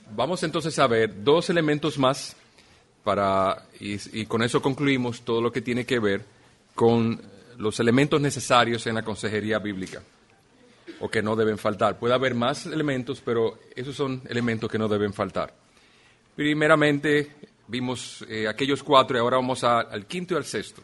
Vamos entonces a ver dos elementos más y con eso concluimos todo lo que tiene que ver con los elementos necesarios en la consejería bíblica, o que no deben faltar. Puede haber más elementos, pero esos son elementos que no deben faltar. Primeramente, vimos aquellos 4 y ahora vamos al quinto y al sexto.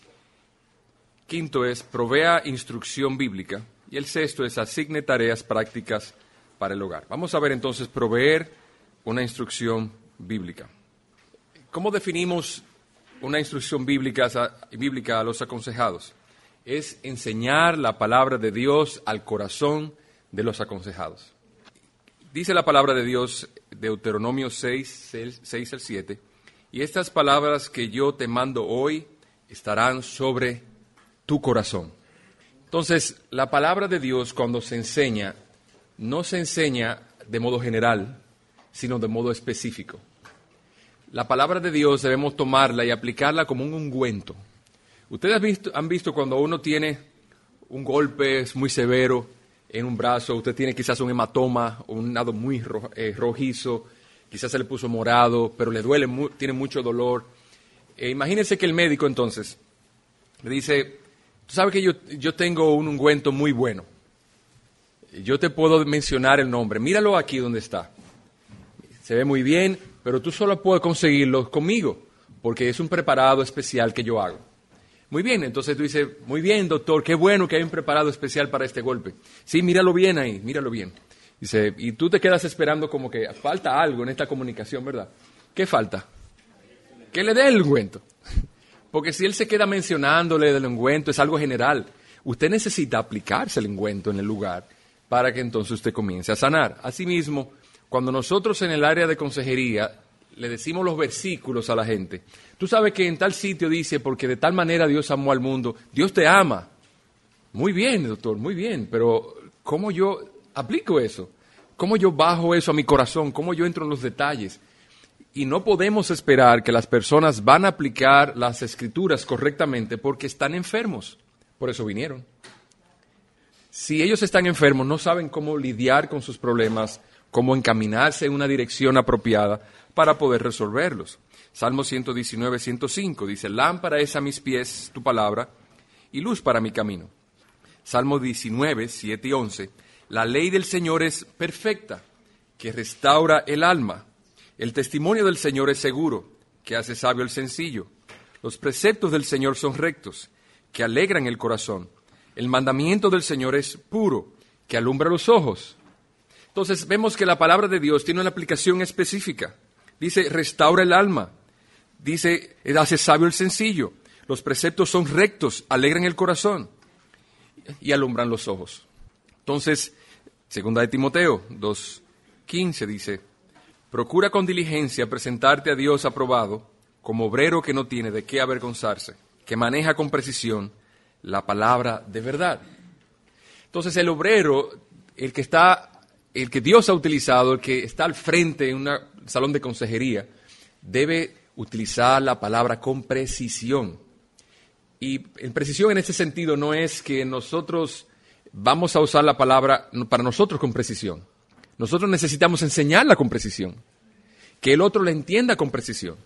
Quinto es, provea instrucción bíblica, y el sexto es, asigne tareas prácticas para el hogar. Vamos a ver entonces, proveer una instrucción bíblica. ¿Cómo definimos una instrucción bíblica a los aconsejados? Es enseñar la palabra de Dios al corazón de los aconsejados. Dice la palabra de Dios, Deuteronomio 6 al 7, y estas palabras que yo te mando hoy estarán sobre tu corazón. Entonces, la palabra de Dios cuando se enseña, no se enseña de modo general, sino de modo específico. La palabra de Dios debemos tomarla y aplicarla como un ungüento. Ustedes han visto cuando uno tiene un golpe muy severo en un brazo, usted tiene quizás un hematoma, un lado muy rojizo, quizás se le puso morado, pero le duele, tiene mucho dolor. Imagínense que el médico entonces le dice, tú sabes que yo tengo un ungüento muy bueno, yo te puedo mencionar el nombre, míralo aquí donde está, se ve muy bien, pero tú solo puedes conseguirlo conmigo, porque es un preparado especial que yo hago. Muy bien, entonces tú dices, muy bien, doctor, qué bueno que hay un preparado especial para este golpe. Sí, míralo bien ahí, míralo bien. Dice, y tú te quedas esperando como que falta algo en esta comunicación, ¿verdad? ¿Qué falta? Que le dé el ungüento. Porque si él se queda mencionándole del ungüento, es algo general. Usted necesita aplicarse el ungüento en el lugar para que entonces usted comience a sanar. Asimismo, cuando nosotros en el área de consejería le decimos los versículos a la gente, tú sabes que en tal sitio dice, porque de tal manera Dios amó al mundo, Dios te ama. Muy bien, doctor, muy bien, pero ¿cómo yo aplico eso? ¿Cómo yo bajo eso a mi corazón? ¿Cómo yo entro en los detalles? Y no podemos esperar que las personas van a aplicar las escrituras correctamente porque están enfermos. Por eso vinieron. Si ellos están enfermos, no saben cómo lidiar con sus problemas, cómo encaminarse en una dirección apropiada para poder resolverlos. Salmo 119, 105 dice, lámpara es a mis pies tu palabra y luz para mi camino. Salmo 19, 7 y 11, la ley del Señor es perfecta, que restaura el alma. El testimonio del Señor es seguro, que hace sabio el sencillo. Los preceptos del Señor son rectos, que alegran el corazón. El mandamiento del Señor es puro, que alumbra los ojos. Entonces vemos que la palabra de Dios tiene una aplicación específica. Dice, restaura el alma. Dice, hace sabio el sencillo. Los preceptos son rectos, alegran el corazón y alumbran los ojos. Entonces, segunda de Timoteo 2:15 dice, procura con diligencia presentarte a Dios aprobado, como obrero que no tiene de qué avergonzarse, que maneja con precisión la palabra de verdad. Entonces, el obrero, el que Dios ha utilizado, el que está al frente en un salón de consejería, debe utilizar la palabra con precisión. Y en precisión en ese sentido no es que nosotros vamos a usar la palabra para nosotros con precisión. Nosotros necesitamos enseñarla con precisión, que el otro la entienda con precisión.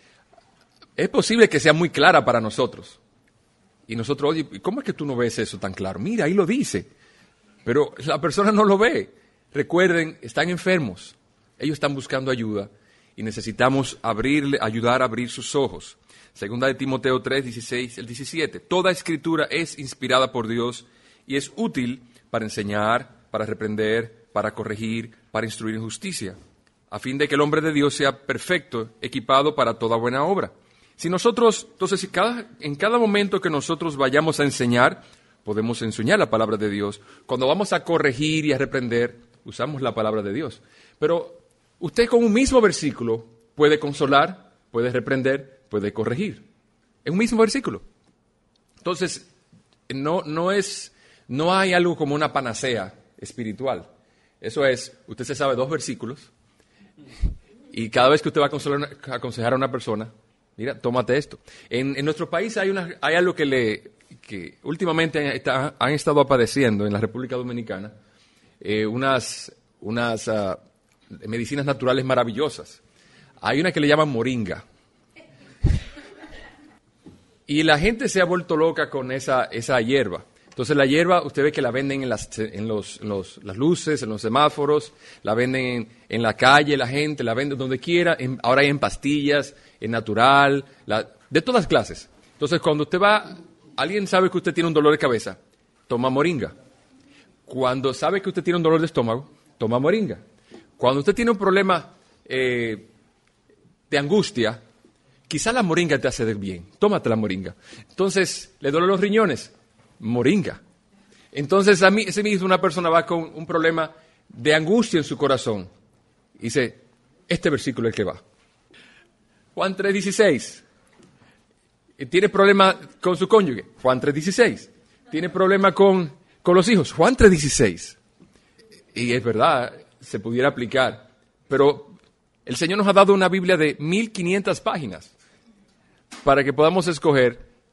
Es posible que sea muy clara para nosotros. Y nosotros, oye, ¿cómo es que tú no ves eso tan claro? Mira, ahí lo dice. Pero la persona no lo ve. Recuerden, están enfermos. Ellos están buscando ayuda y necesitamos ayudar a abrir sus ojos. Segunda de Timoteo 3, 16 al 17. Toda escritura es inspirada por Dios y es útil para enseñar, para reprender, para corregir, para instruir en justicia, a fin de que el hombre de Dios sea perfecto, equipado para toda buena obra. Si nosotros, entonces, en cada momento que nosotros vayamos a enseñar, podemos enseñar la palabra de Dios. Cuando vamos a corregir y a reprender, usamos la palabra de Dios. Pero usted con un mismo versículo puede consolar, puede reprender, puede corregir. Es un mismo versículo. Entonces, no hay algo como una panacea espiritual. Eso es, usted se sabe 2 versículos y cada vez que usted va a aconsejar a una persona, mira, tómate esto. En nuestro país hay algo que últimamente han estado padeciendo en la República Dominicana, unas medicinas naturales maravillosas. Hay una que le llaman moringa. Y la gente se ha vuelto loca con esa hierba. Entonces la hierba, usted ve que la venden en las luces, en los semáforos, la venden en la calle, la gente la vende donde quiera. Ahora hay en pastillas, en natural, de todas clases. Entonces cuando usted va, alguien sabe que usted tiene un dolor de cabeza, toma moringa. Cuando sabe que usted tiene un dolor de estómago, toma moringa. Cuando usted tiene un problema de angustia, quizá la moringa te hace bien. Tómate la moringa. Entonces, ¿le duelen los riñones? Moringa. Entonces, ese mismo una persona va con un problema de angustia en su corazón. Y dice, este versículo es el que va. Juan 3:16. ¿Tiene problema con su cónyuge? Juan 3:16. ¿Tiene problema con los hijos? Juan 3:16. Y es verdad, se pudiera aplicar. Pero el Señor nos ha dado una Biblia de 1500 páginas para que podamos escoger,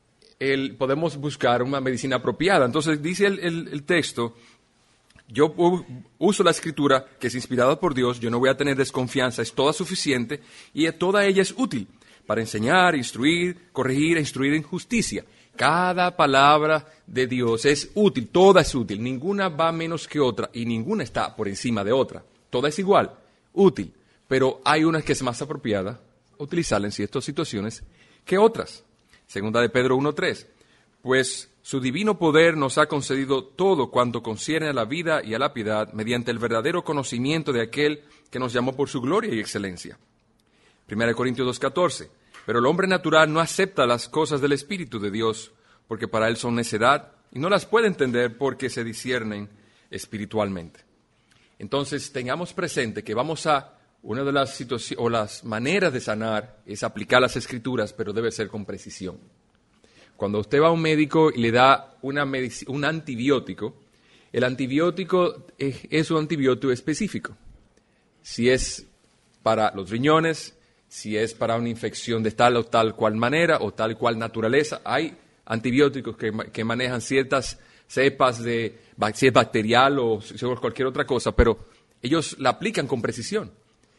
podemos buscar una medicina apropiada. Entonces dice el texto, yo uso la Escritura que es inspirada por Dios, yo no voy a tener desconfianza, es toda suficiente y toda ella es útil para enseñar, instruir, corregir e instruir en justicia. Cada palabra de Dios es útil, toda es útil, ninguna va menos que otra y ninguna está por encima de otra. Toda es igual, útil, pero hay una que es más apropiada utilizarla en ciertas situaciones que otras. Segunda de Pedro 1:3. Pues su divino poder nos ha concedido todo cuanto concierne a la vida y a la piedad mediante el verdadero conocimiento de aquel que nos llamó por su gloria y excelencia. Primera de Corintios 2:14. Pero el hombre natural no acepta las cosas del Espíritu de Dios, porque para él son necedad, y no las puede entender porque se disciernen espiritualmente. Entonces, tengamos presente que una de las situaciones o las maneras de sanar es aplicar las Escrituras, pero debe ser con precisión. Cuando usted va a un médico y le da un antibiótico, el antibiótico es un antibiótico específico. Si es para los riñones, si es para una infección de tal o tal cual manera o tal cual naturaleza, hay antibióticos que manejan ciertas cepas de si es bacterial o cualquier otra cosa, pero ellos la aplican con precisión.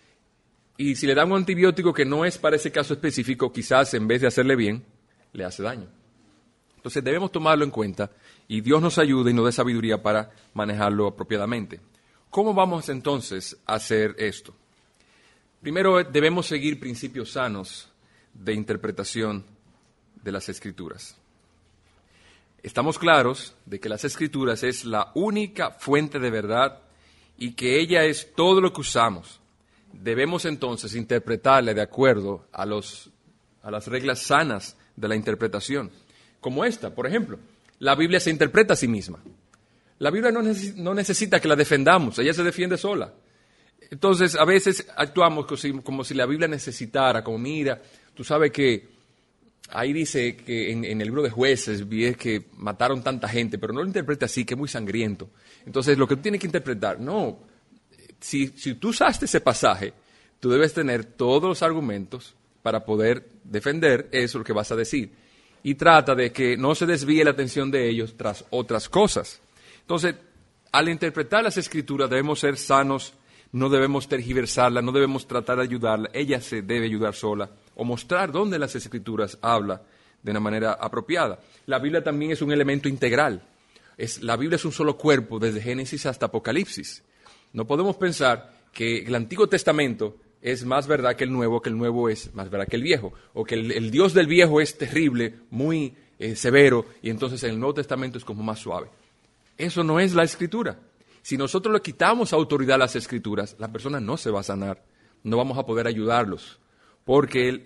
Y si le dan un antibiótico que no es para ese caso específico, quizás en vez de hacerle bien, le hace daño. Entonces debemos tomarlo en cuenta y Dios nos ayude y nos dé sabiduría para manejarlo apropiadamente. ¿Cómo vamos entonces a hacer esto? Primero debemos seguir principios sanos de interpretación de las Escrituras. Estamos claros de que las Escrituras es la única fuente de verdad y que ella es todo lo que usamos. Debemos entonces interpretarla de acuerdo a las reglas sanas de la interpretación. Como esta, por ejemplo, la Biblia se interpreta a sí misma. La Biblia no necesita que la defendamos, ella se defiende sola. Entonces, a veces actuamos como si la Biblia necesitara, como mira, tú sabes que ahí dice que en el libro de Jueces vi que mataron tanta gente, pero no lo interpreta así, que es muy sangriento. Entonces, lo que tú tienes que interpretar, no, si tú usaste ese pasaje, tú debes tener todos los argumentos para poder defender eso, lo que vas a decir. Y trata de que no se desvíe la atención de ellos tras otras cosas. Entonces, al interpretar las Escrituras debemos ser sanos, no debemos tergiversarla, no debemos tratar de ayudarla, ella se debe ayudar sola, o mostrar dónde las Escrituras habla de una manera apropiada. La Biblia también es un elemento integral. La Biblia es un solo cuerpo, desde Génesis hasta Apocalipsis. No podemos pensar que el Antiguo Testamento es más verdad que el Nuevo es más verdad que el Viejo, o que el Dios del Viejo es terrible, muy severo, y entonces el Nuevo Testamento es como más suave. Eso no es la Escritura. Si nosotros le quitamos autoridad a las Escrituras, la persona no se va a sanar, no vamos a poder ayudarlos, porque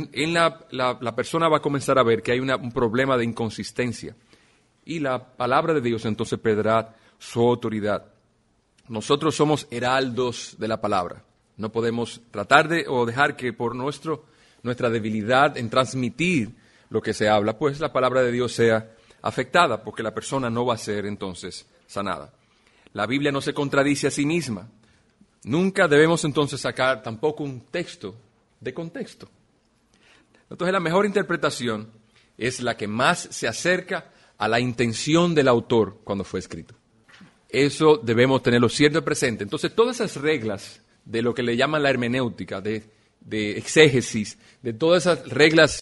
la persona va a comenzar a ver que hay un problema de inconsistencia, y la palabra de Dios entonces perderá su autoridad. Nosotros somos heraldos de la palabra. No podemos tratar o dejar que por nuestra debilidad en transmitir lo que se habla, pues la palabra de Dios sea afectada, porque la persona no va a ser entonces sanada. La Biblia no se contradice a sí misma. Nunca debemos entonces sacar tampoco un texto de contexto. Entonces la mejor interpretación es la que más se acerca a la intención del autor cuando fue escrito. Eso debemos tenerlo siempre presente. Entonces todas esas reglas de lo que le llaman la hermenéutica, de exégesis, de todas esas reglas